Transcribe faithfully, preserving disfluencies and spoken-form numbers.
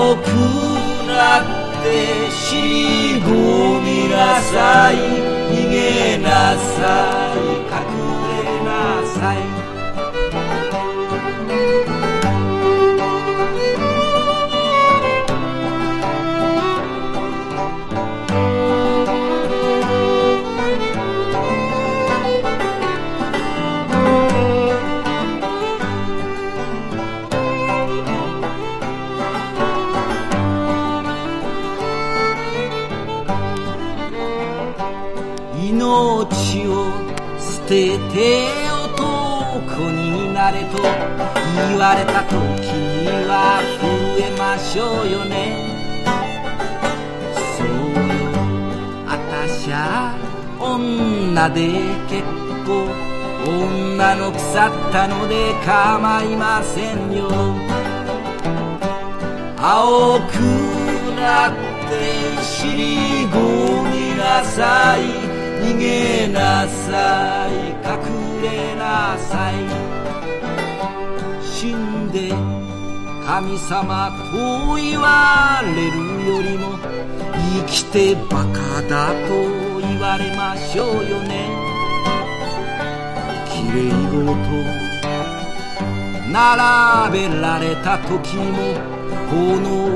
青くなって尻込みなさい、逃げなさい、隠れなさい。命を捨てて男になれと言われた時には増えましょうよね。そうよ、あたしゃ女で結構、女の腐ったので構いませんよ。青くなって尻込みなさい、逃げなさい、隠れなさい。死んで神様と言われるよりも生きてバカだと言われましょうよね。きれいごと並べられた時もこの